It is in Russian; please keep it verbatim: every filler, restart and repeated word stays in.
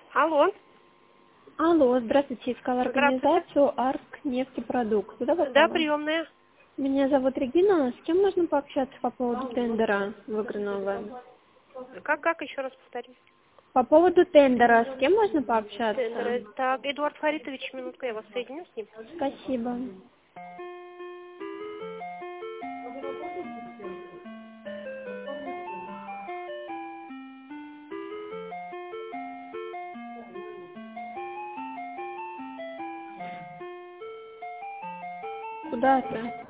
Алло. Алло, здравствуйте, искала Здравствуйте. организацию Арск нефтепродукт. Куда Да, попала? приемная. Меня зовут Регина. С кем можно пообщаться по поводу тендера выигранного? Как, как, еще раз повторюсь. По поводу тендера, с кем можно пообщаться? Тендеры. Так, Эдуард Фаритович, минутку, я вас соединю с ним. Спасибо. Куда ты?